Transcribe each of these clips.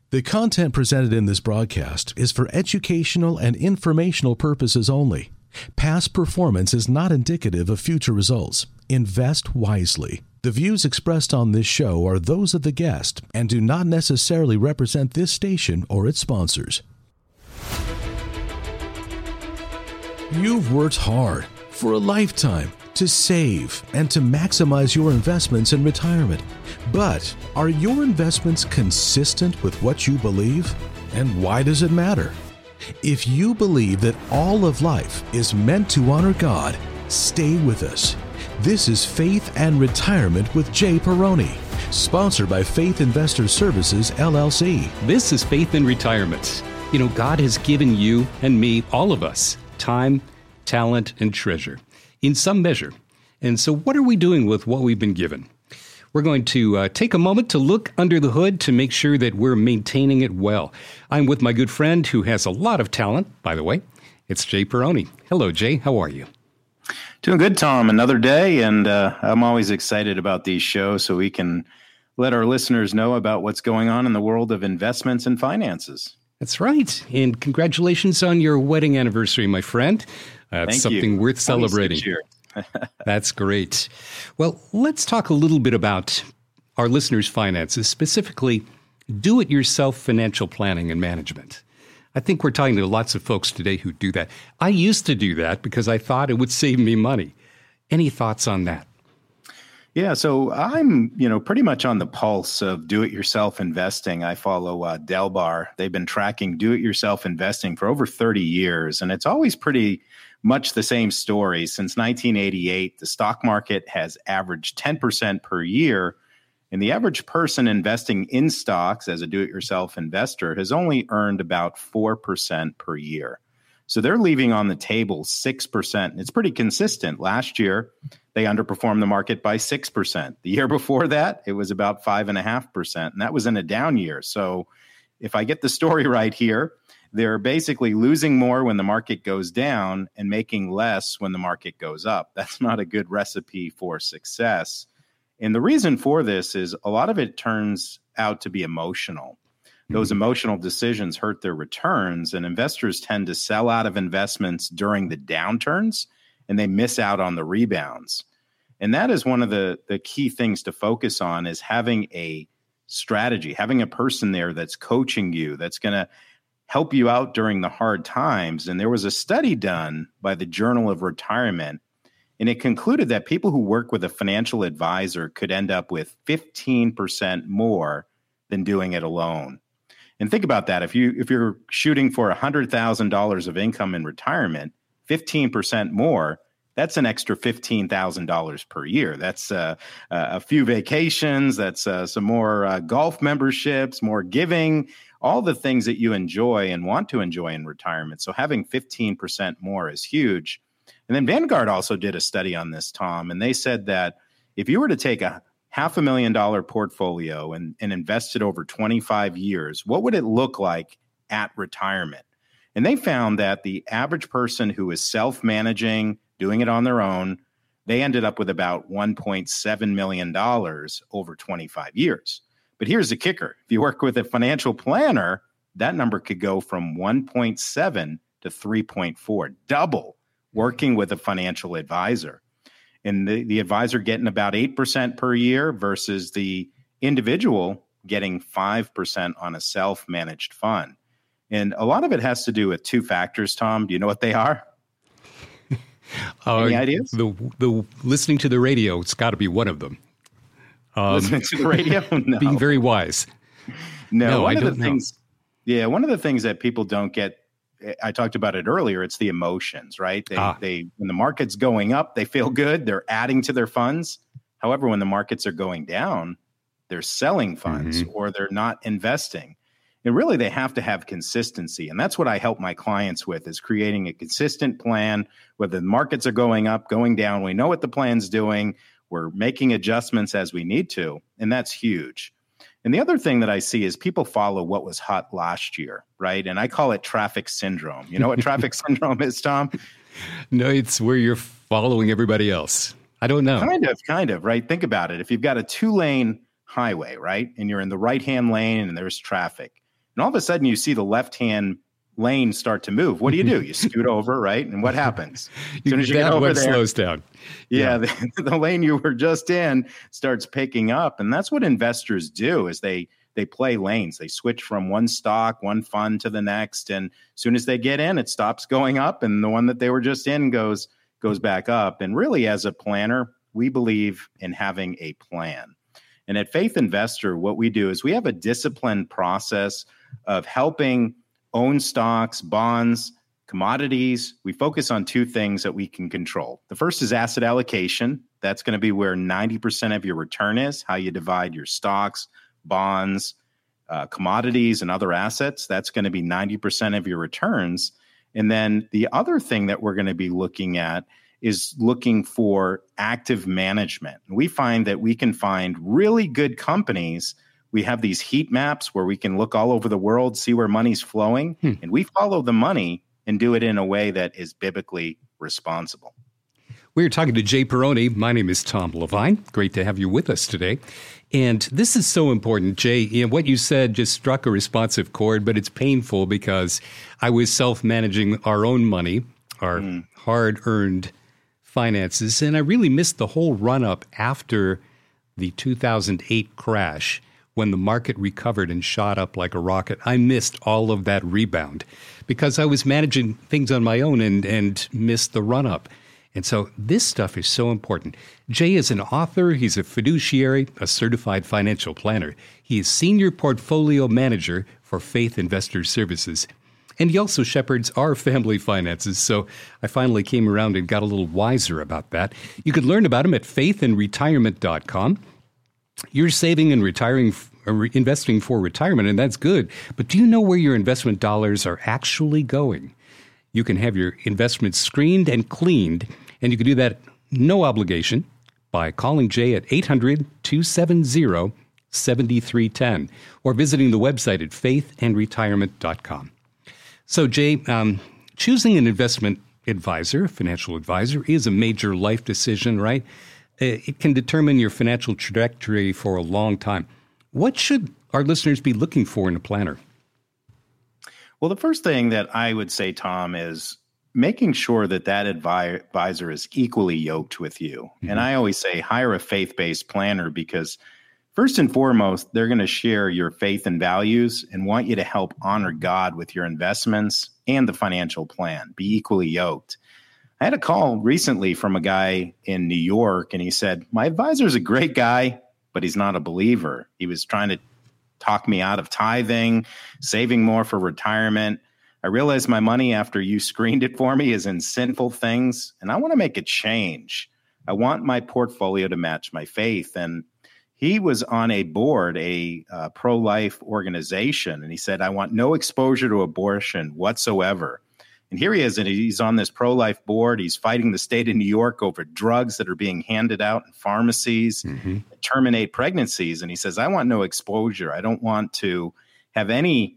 The content presented in this broadcast is for educational and informational purposes only. Past performance is not indicative of future results. Invest wisely. The views expressed on this show are those of the guest and do not necessarily represent this station or its sponsors. You've worked hard for a lifetime to save and to maximize your investments in retirement. But are your investments consistent with what you believe? And why does it matter? If you believe that all of life is meant to honor God, stay with us. This is Faith and Retirement with Jay Perrone, sponsored by Faith Investor Services, LLC. This is Faith and Retirement. You know, God has given you and me, all of us, time, talent, and treasure in some measure. And so what are we doing with what we've been given? We're going to take a moment to look under the hood to make sure that we're maintaining it well. I'm with my good friend who has a lot of talent, by the way. It's Jay Perrone. Hello, Jay. How are you? Doing good, Tom. Another day, and I'm always excited about these shows so we can let our listeners know about what's going on in the world of investments and finances. That's right. And congratulations on your wedding anniversary, my friend. That's something worth celebrating. That's great. Well, let's talk a little bit about our listeners' finances, specifically do-it-yourself financial planning and management. I think we're talking to lots of folks today who do that. I used to do that because I thought it would save me money. Any thoughts on that? Yeah, so I'm, pretty much on the pulse of do-it-yourself investing. I follow Delbar. They've been tracking do-it-yourself investing for over 30 years, and it's always pretty much the same story. Since 1988, the stock market has averaged 10% per year, and the average person investing in stocks as a do-it-yourself investor has only earned about 4% per year. So they're leaving on the table 6%. It's pretty consistent. Last year, they underperformed the market by 6%. The year before that, it was about 5.5%, and that was in a down year. So if I get the story right here, they're basically losing more when the market goes down and making less when the market goes up. That's not a good recipe for success. And the reason for this is a lot of it turns out to be emotional. Those emotional decisions hurt their returns, and investors tend to sell out of investments during the downturns, and they miss out on the rebounds. And that is one of the key things to focus on, is having a strategy, having a person there that's coaching you, that's going to help you out during the hard times. And there was a study done by the Journal of Retirement, and it concluded that people who work with a financial advisor could end up with 15% more than doing it alone. And think about that. If you're shooting for $100,000 of income in retirement, 15% more, that's an extra $15,000 per year. That's a few vacations. That's some more golf memberships, more giving, all the things that you enjoy and want to enjoy in retirement. So having 15% more is huge. And then Vanguard also did a study on this, Tom, and they said that if you were to take a $500,000 portfolio and invest it over 25 years, what would it look like at retirement? And they found that the average person who is self-managing, doing it on their own, they ended up with about $1.7 million over 25 years. But here's the kicker. If you work with a financial planner, that number could go from 1.7 to 3.4, double working with a financial advisor. And the advisor getting about 8% per year versus the individual getting 5% on a self-managed fund. And a lot of it has to do with two factors, Tom. Do you know what they are? Any ideas? The listening to the radio, it's got to be one of them. Listening to the radio? No. Being very wise. No, one of the things that people don't get, I talked about it earlier, it's the emotions, right? They when the market's going up, they feel good. They're adding to their funds. However, when the markets are going down, they're selling funds or they're not investing. And really, they have to have consistency. And that's what I help my clients with, is creating a consistent plan. Whether the markets are going up, going down, we know what the plan's doing. We're making adjustments as we need to. And that's huge. And the other thing that I see is people follow what was hot last year, right? And I call it traffic syndrome. You know what traffic syndrome is, Tom? No, it's where you're following everybody else. I don't know. Kind of, right? Think about it. If you've got a 2-lane highway, right? And you're in the right-hand lane and there's traffic. And all of a sudden you see the left-hand lane start to move. What do? You scoot over, right? And what happens? As soon as you get over there, slows down. Yeah. The lane you were just in starts picking up. And that's what investors do is they play lanes. They switch from one stock, one fund to the next. And as soon as they get in, it stops going up. And the one that they were just in goes back up. And really, as a planner, we believe in having a plan. And at Faith Investor, what we do is we have a disciplined process of helping own stocks, bonds, commodities. We focus on two things that we can control. The first is asset allocation. That's going to be where 90% of your return is, how you divide your stocks, bonds, commodities, and other assets. That's going to be 90% of your returns. And then the other thing that we're going to be looking at is looking for active management. We find that we can find really good companies. We have these heat maps where we can look all over the world, see where money's flowing, and we follow the money and do it in a way that is biblically responsible. We're talking to Jay Perrone. My name is Tom Levine. Great to have you with us today. And this is so important, Jay. What you said just struck a responsive chord, but it's painful because I was self-managing our own money, our hard-earned finances, and I really missed the whole run-up after the 2008 crash when the market recovered and shot up like a rocket. I missed all of that rebound because I was managing things on my own and missed the run-up. And so this stuff is so important. Jay is an author, he's a fiduciary, a certified financial planner. He is senior portfolio manager for Faith Investor Services. And he also shepherds our family finances. So I finally came around and got a little wiser about that. You could learn about him at faithandretirement.com. You're saving and investing for retirement, and that's good. But do you know where your investment dollars are actually going? You can have your investments screened and cleaned, and you can do that no obligation by calling Jay at 800-270-7310 or visiting the website at faithandretirement.com. So, Jay, choosing an investment advisor, a financial advisor, is a major life decision, right? It can determine your financial trajectory for a long time. What should our listeners be looking for in a planner? Well, the first thing that I would say, Tom, is making sure that advisor is equally yoked with you. Mm-hmm. And I always say hire a faith-based planner because first and foremost, they're going to share your faith and values and want you to help honor God with your investments and the financial plan. Be equally yoked. I had a call recently from a guy in New York, and he said, my advisor is a great guy, but he's not a believer. He was trying to talk me out of tithing, saving more for retirement. I realized my money after you screened it for me is in sinful things, and I want to make a change. I want my portfolio to match my faith. And he was on a board, a pro-life organization, and he said, I want no exposure to abortion whatsoever. And here he is, and he's on this pro-life board. He's fighting the state of New York over drugs that are being handed out in pharmacies, that terminate pregnancies. And he says, I want no exposure. I don't want to have anything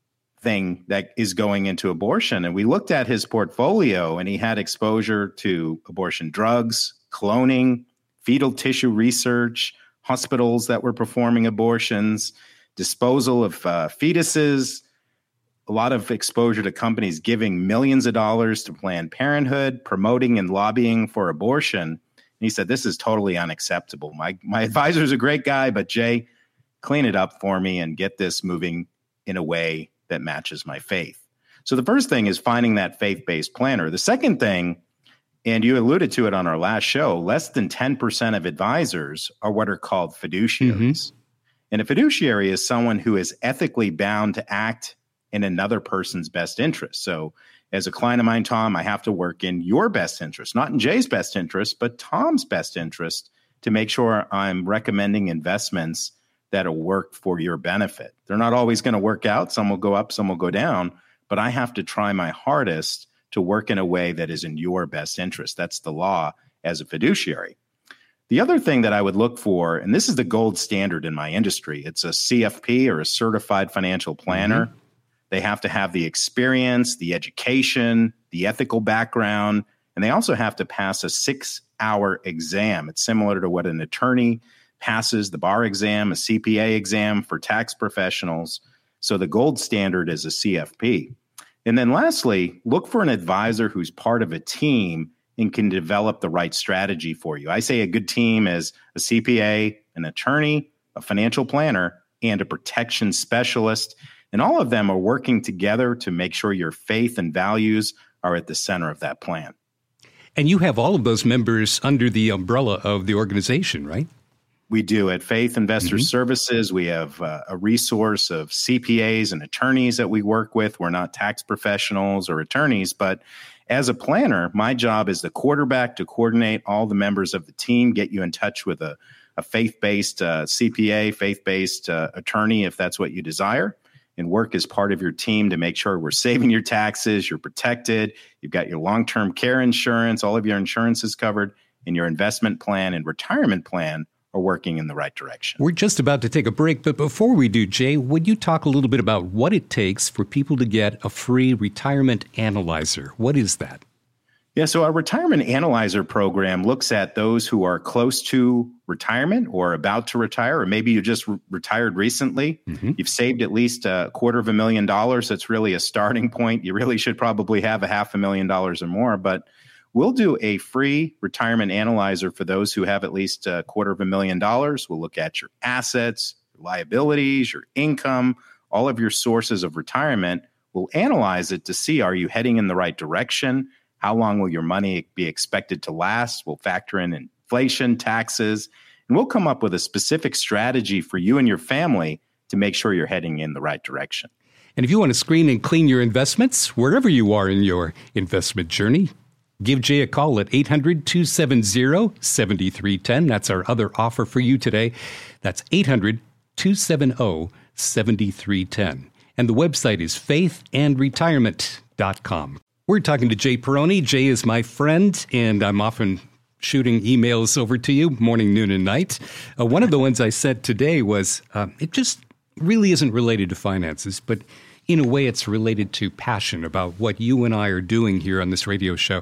that is going into abortion. And we looked at his portfolio, and he had exposure to abortion drugs, cloning, fetal tissue research, hospitals that were performing abortions, disposal of fetuses, a lot of exposure to companies giving millions of dollars to Planned Parenthood, promoting and lobbying for abortion. And he said, this is totally unacceptable. My advisor's a great guy, but Jay, clean it up for me and get this moving in a way that matches my faith. So the first thing is finding that faith-based planner. The second thing, and you alluded to it on our last show, less than 10% of advisors are what are called fiduciaries. And a fiduciary is someone who is ethically bound to act in another person's best interest. So as a client of mine, Tom, I have to work in your best interest, not in Jay's best interest, but Tom's best interest to make sure I'm recommending investments that'll work for your benefit. They're not always going to work out. Some will go up, some will go down, but I have to try my hardest to work in a way that is in your best interest. That's the law as a fiduciary. The other thing that I would look for, and this is the gold standard in my industry, it's a CFP or a certified financial planner. They have to have the experience, the education, the ethical background, and they also have to pass a 6-hour exam. It's similar to what an attorney passes, the bar exam, a CPA exam for tax professionals. So the gold standard is a CFP. And then lastly, look for an advisor who's part of a team and can develop the right strategy for you. I say a good team is a CPA, an attorney, a financial planner, and a protection specialist. And all of them are working together to make sure your faith and values are at the center of that plan. And you have all of those members under the umbrella of the organization, right? We do. At Faith Investor Services, we have a resource of CPAs and attorneys that we work with. We're not tax professionals or attorneys, but as a planner, my job is the quarterback to coordinate all the members of the team, get you in touch with a faith-based CPA, faith-based attorney, if that's what you desire, and work as part of your team to make sure we're saving your taxes, you're protected, you've got your long-term care insurance, all of your insurance is covered, and your investment plan and retirement plan are working in the right direction. We're just about to take a break, but before we do, Jay, would you talk a little bit about what it takes for people to get a free retirement analyzer? What is that? Yeah, so our retirement analyzer program looks at those who are close to retirement or about to retire, or maybe you just retired recently. You've saved at least $250,000. That's really a starting point. You really should probably have $500,000 or more, but we'll do a free retirement analyzer for those who have at least $250,000. We'll look at your assets, your liabilities, your income, all of your sources of retirement. We'll analyze it to see, are you heading in the right direction? How long will your money be expected to last? We'll factor in inflation, taxes, and we'll come up with a specific strategy for you and your family to make sure you're heading in the right direction. And if you want to screen and clean your investments, wherever you are in your investment journey, give Jay a call at 800-270-7310. That's our other offer for you today. That's 800-270-7310. And the website is faithandretirement.com. We're talking to Jay Perrone. Jay is my friend, and I'm often shooting emails over to you morning, noon, and night. One of the ones I said today was, it just really isn't related to finances, but in a way it's related to passion about what you and I are doing here on this radio show.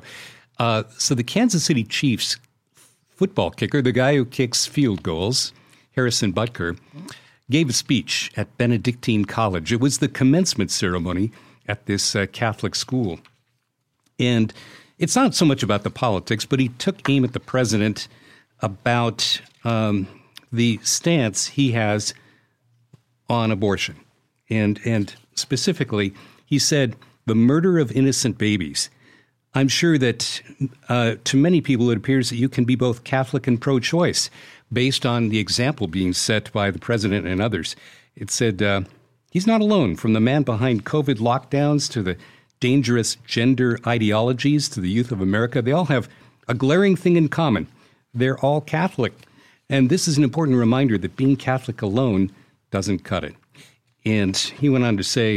So the Kansas City Chiefs football kicker, the guy who kicks field goals, Harrison Butker, gave a speech at Benedictine College. It was the commencement ceremony at this Catholic school. And it's not so much about the politics, but he took aim at the president about the stance he has on abortion. And specifically, he said, the murder of innocent babies. I'm sure that to many people, it appears that you can be both Catholic and pro-choice based on the example being set by the president and others. It said, he's not alone, from the man behind COVID lockdowns to the dangerous gender ideologies to the youth of America. They all have a glaring thing in common. They're all Catholic. And this is an important reminder that being Catholic alone doesn't cut it. And he went on to say,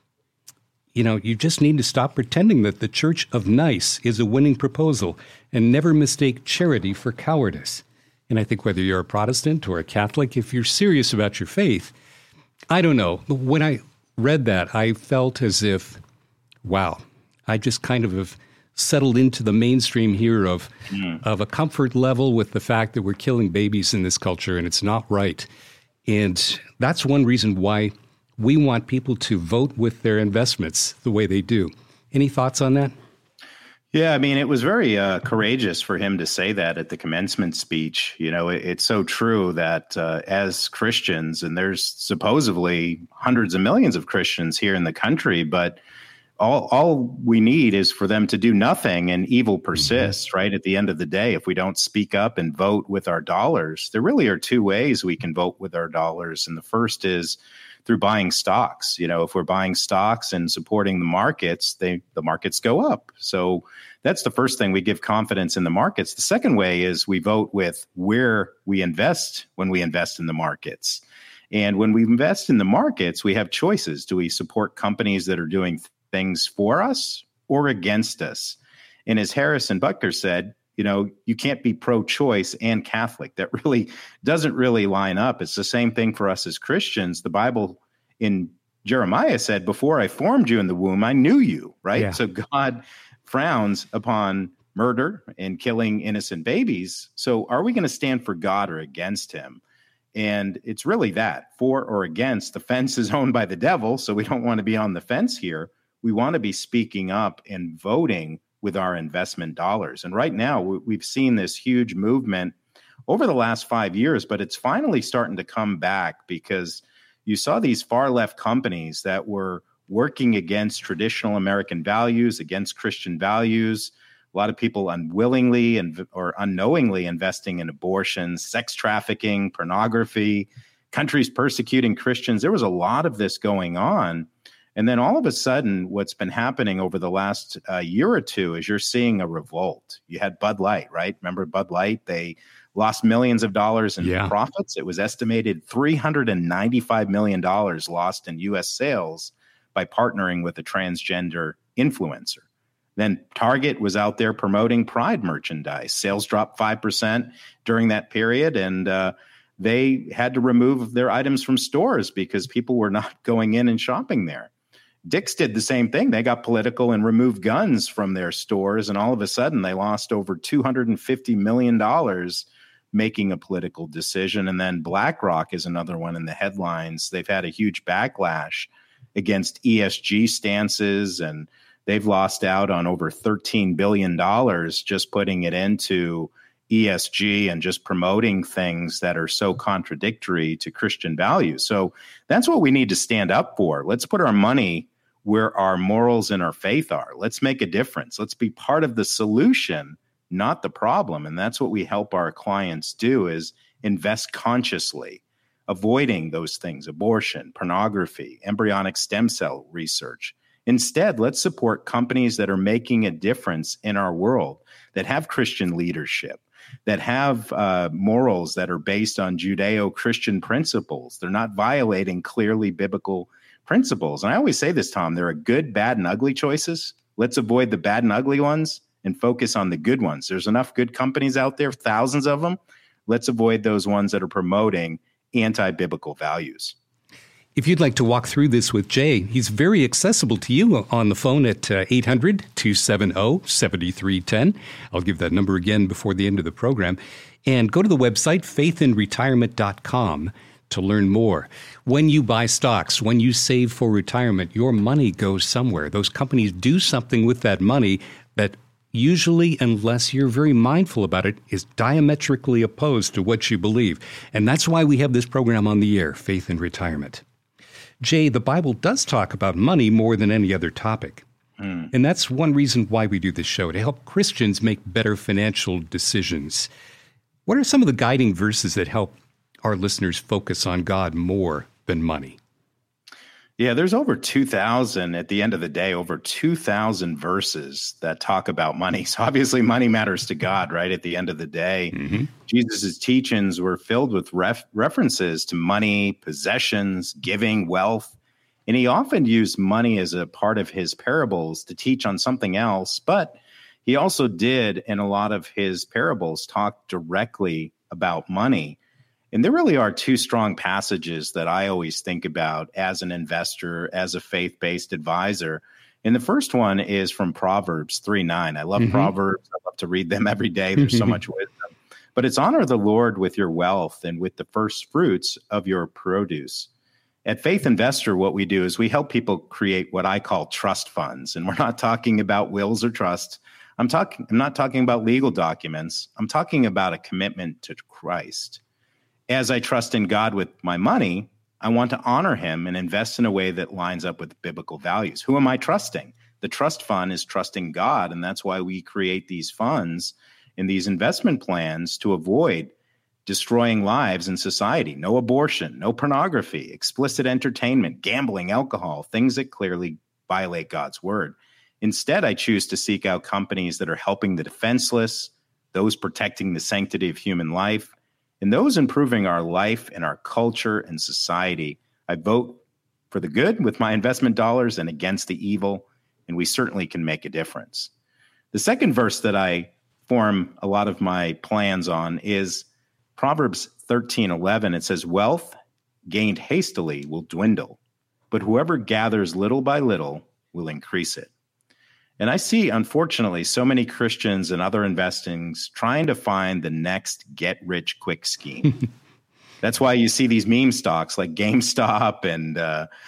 you know, you just need to stop pretending that the Church of Nice is a winning proposal and never mistake charity for cowardice. And I think whether you're a Protestant or a Catholic, if you're serious about your faith, I don't know. When I read that, I felt as if, wow, I just kind of have settled into the mainstream here of a comfort level with the fact that we're killing babies in this culture, and it's not right. And that's one reason why we want people to vote with their investments the way they do. Any thoughts on that? Yeah, I mean, it was very courageous for him to say that at the commencement speech. You know, it's so true that as Christians, and there's supposedly hundreds of millions of Christians here in the country, but all we need is for them to do nothing and evil persists, right? At the end of the day, if we don't speak up and vote with our dollars, there really are two ways we can vote with our dollars. And the first is through buying stocks. You know, if we're buying stocks and supporting the markets, the markets go up. So that's the first thing. We give confidence in the markets. The second way is we vote with where we invest when we invest in the markets. And when we invest in the markets, we have choices. Do we support companies that are doing things for us or against us? And as Harrison Butker said, you know, you can't be pro-choice and Catholic. That really doesn't really line up. It's the same thing for us as Christians. The Bible in Jeremiah said, before I formed you in the womb, I knew you, right? Yeah. So God frowns upon murder and killing innocent babies. So are we going to stand for God or against him? And it's really that, for or against. The fence is owned by the devil, so we don't want to be on the fence here. We want to be speaking up and voting with our investment dollars. And right now, we've seen this huge movement over the last 5 years, but it's finally starting to come back because you saw these far left companies that were working against traditional American values, against Christian values. A lot of people unwillingly or unknowingly investing in abortion, sex trafficking, pornography, countries persecuting Christians. There was a lot of this going on. And then all of a sudden, what's been happening over the last year or two is you're seeing a revolt. You had Bud Light, right? Remember Bud Light? They lost millions of dollars in profits. It was estimated $395 million lost in U.S. sales by partnering with a transgender influencer. Then Target was out there promoting Pride merchandise. Sales dropped 5% during that period, and they had to remove their items from stores because people were not going in and shopping there. Dick's did the same thing. They got political and removed guns from their stores, and all of a sudden they lost over $250 million making a political decision. And then BlackRock is another one in the headlines. They've had a huge backlash against ESG stances, and they've lost out on over $13 billion just putting it into ESG and just promoting things that are so contradictory to Christian values. So that's what we need to stand up for. Let's put our money where our morals and our faith are. Let's make a difference. Let's be part of the solution, not the problem. And that's what we help our clients do, is invest consciously, avoiding those things: abortion, pornography, embryonic stem cell research. Instead, let's support companies that are making a difference in our world, that have Christian leadership, that have morals that are based on Judeo-Christian principles. They're not violating clearly biblical principles. And I always say this, Tom, there are good, bad, and ugly choices. Let's avoid the bad and ugly ones and focus on the good ones. There's enough good companies out there, thousands of them. Let's avoid those ones that are promoting anti-biblical values. If you'd like to walk through this with Jay, he's very accessible to you on the phone at 800-270-7310. I'll give that number again before the end of the program. And go to the website, faithinretirement.com, to learn more. When you buy stocks, when you save for retirement, your money goes somewhere. Those companies do something with that money that usually, unless you're very mindful about it, is diametrically opposed to what you believe. And that's why we have this program on the air, Faith in Retirement. Jay, the Bible does talk about money more than any other topic. And that's one reason why we do this show, to help Christians make better financial decisions. What are some of the guiding verses that help our listeners focus on God more than money? Yeah, there's over 2,000 at the end of the day, over 2,000 verses that talk about money. So obviously money matters to God, right? At the end of the day, Jesus's teachings were filled with references to money, possessions, giving, wealth. And he often used money as a part of his parables to teach on something else. But he also did, in a lot of his parables, talk directly about money. And there really are two strong passages that I always think about as an investor, as a faith-based advisor. And the first one is from Proverbs 3:9. I love Proverbs. I love to read them every day. There's so much wisdom. But it's honor the Lord with your wealth and with the first fruits of your produce. At Faith Investor, what we do is we help people create what I call trust funds. And we're not talking about wills or trusts. I'm not talking about legal documents. I'm talking about a commitment to Christ. As I trust in God with my money, I want to honor him and invest in a way that lines up with biblical values. Who am I trusting? The trust fund is trusting God, and that's why we create these funds and these investment plans to avoid destroying lives in society. No abortion, no pornography, explicit entertainment, gambling, alcohol, things that clearly violate God's word. Instead, I choose to seek out companies that are helping the defenseless, those protecting the sanctity of human life, and those improving our life and our culture and society. I vote for the good with my investment dollars and against the evil, and we certainly can make a difference. The second verse that I form a lot of my plans on is Proverbs 13:11. It says, "Wealth gained hastily will dwindle, but whoever gathers little by little will increase it." And I see, unfortunately, so many Christians and other investings trying to find the next get-rich-quick scheme. That's why you see these meme stocks like GameStop and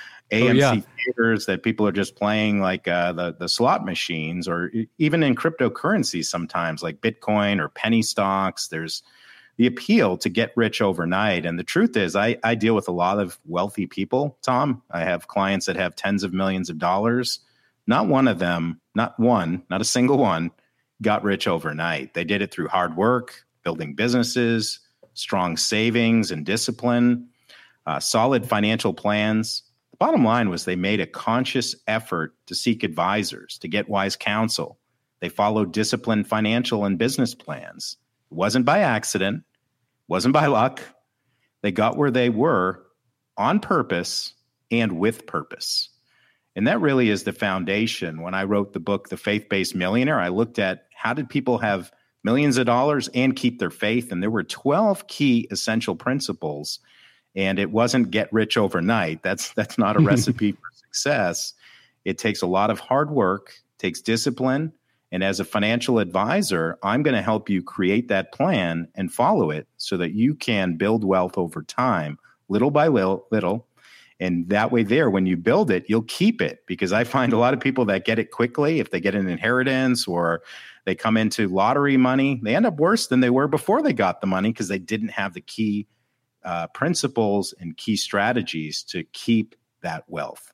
AMC Theaters that people are just playing like the slot machines, or even in cryptocurrencies sometimes like Bitcoin or penny stocks. There's the appeal to get rich overnight. And the truth is, I deal with a lot of wealthy people, Tom. I have clients that have tens of millions of dollars. Not one of them, not a single one, got rich overnight. They did it through hard work, building businesses, strong savings and discipline, solid financial plans. The bottom line was they made a conscious effort to seek advisors, to get wise counsel. They followed disciplined financial and business plans. It wasn't by accident, wasn't by luck. They got where they were on purpose and with purpose. And that really is the foundation. When I wrote the book, The Faith-Based Millionaire, I looked at how did people have millions of dollars and keep their faith. And there were 12 key essential principles. And it wasn't get rich overnight. That's not a recipe for success. It takes a lot of hard work, takes discipline. And as a financial advisor, I'm going to help you create that plan and follow it so that you can build wealth over time, little by little. And that way there, when you build it, you'll keep it. Because I find a lot of people that get it quickly, if they get an inheritance or they come into lottery money, they end up worse than they were before they got the money because they didn't have the key principles and key strategies to keep that wealth.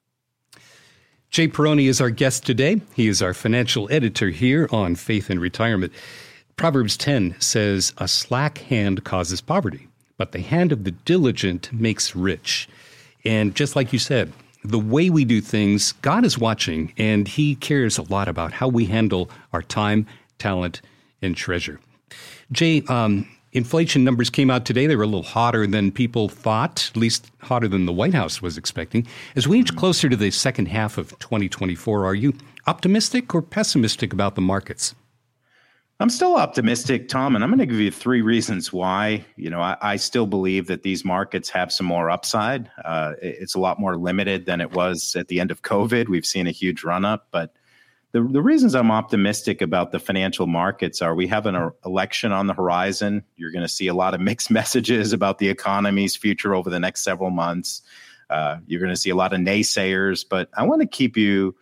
Jay Perrone is our guest today. He is our financial editor here on Faith and Retirement. Proverbs 10 says, "A slack hand causes poverty, but the hand of the diligent makes rich." And just like you said, the way we do things, God is watching, and he cares a lot about how we handle our time, talent, and treasure. Jay, inflation numbers came out today. They were a little hotter than people thought, at least hotter than the White House was expecting. As we inch closer to the second half of 2024, are you optimistic or pessimistic about the markets? I'm still optimistic, Tom, and I'm going to give you 3 reasons why. I still believe that these markets have some more upside. It's a lot more limited than it was at the end of COVID. We've seen a huge run up, but the reasons I'm optimistic about the financial markets are we have an election on the horizon. You're going to see a lot of mixed messages about the economy's future over the next several months. You're going to see a lot of naysayers, but I want to keep you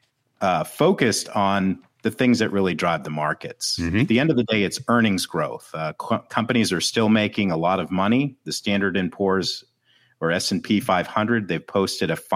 focused on the things that really drive the markets. Mm-hmm. At the end of the day, it's earnings growth. Companies are still making a lot of money. The Standard & Poor's or S&P 500, they've posted a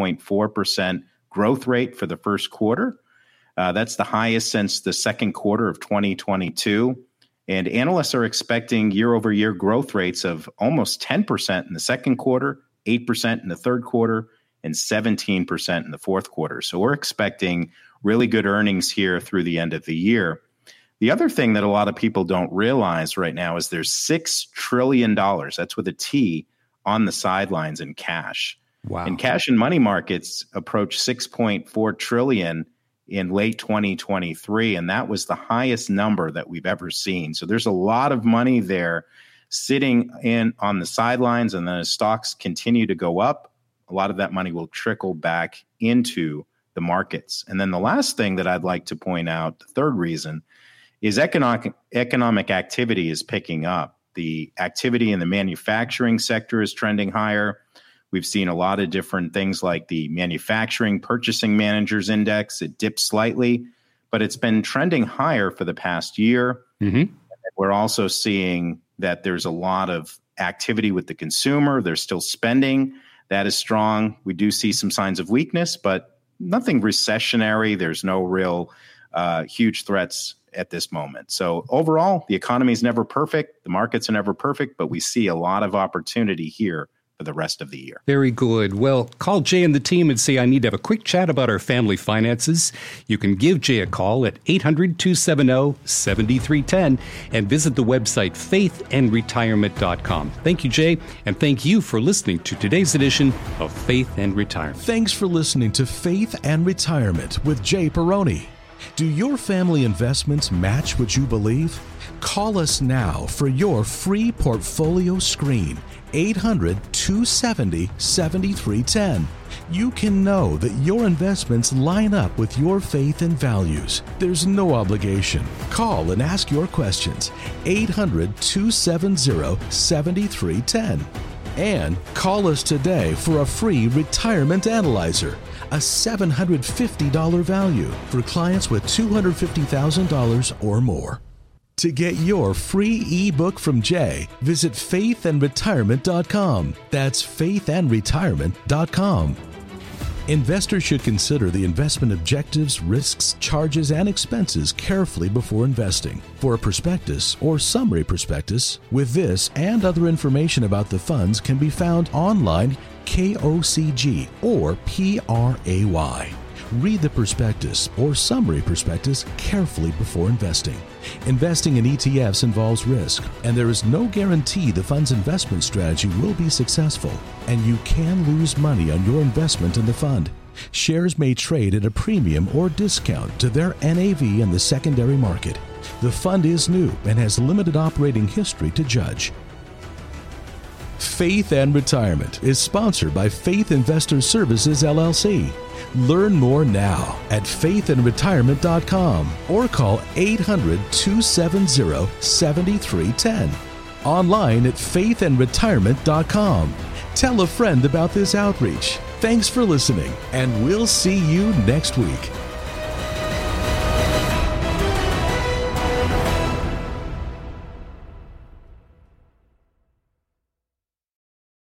5.4% growth rate for the first quarter. That's the highest since the second quarter of 2022. And analysts are expecting year-over-year growth rates of almost 10% in the second quarter, 8% in the third quarter, and 17% in the fourth quarter. So we're expecting really good earnings here through the end of the year. The other thing that a lot of people don't realize right now is there's $6 trillion, that's with a T, on the sidelines in cash. Wow. And cash and money markets approached $6.4 trillion in late 2023, and that was the highest number that we've ever seen. So there's a lot of money there sitting in on the sidelines, and then as stocks continue to go up, a lot of that money will trickle back into the markets. And then the last thing that I'd like to point out, the third reason, is economic activity is picking up. The activity in the manufacturing sector is trending higher. We've seen a lot of different things like the Manufacturing Purchasing Managers Index. It dipped slightly, but it's been trending higher for the past year. Mm-hmm. We're also seeing that there's a lot of activity with the consumer. They're still spending. That is strong. We do see some signs of weakness, but nothing recessionary. There's no real huge threats at this moment. So overall, the economy is never perfect. The markets are never perfect, but we see a lot of opportunity here for the rest of the year. Very good. Well, call Jay and the team and say, I need to have a quick chat about our family finances. You can give Jay a call at 800-270-7310 and visit the website faithandretirement.com. Thank you, Jay, and thank you for listening to today's edition of Faith and Retirement. Thanks for listening to Faith and Retirement with Jay Perrone. Do your family investments match what you believe? Call us now for your free portfolio screen, 800-270-7310. you can know that your investments line up with your faith and values. There's no obligation. Call and ask your questions. 800-270-7310. And call us today for a free retirement analyzer, a $750 value for clients with $250,000 or more. To get your free ebook from Jay, visit faithandretirement.com. That's faithandretirement.com. Investors should consider the investment objectives, risks, charges, and expenses carefully before investing. For a prospectus or summary prospectus with this and other information about the funds can be found online, KOCG or PRAY. Read the prospectus or summary prospectus carefully before investing. Investing in ETFs involves risk, and there is no guarantee the fund's investment strategy will be successful, and you can lose money on your investment in the fund. Shares may trade at a premium or discount to their NAV in the secondary market. The fund is new and has limited operating history to judge. Faith and Retirement is sponsored by Faith Investor Services, LLC. Learn more now at faithandretirement.com or call 800-270-7310. Online at faithandretirement.com. Tell a friend about this outreach. Thanks for listening, and we'll see you next week.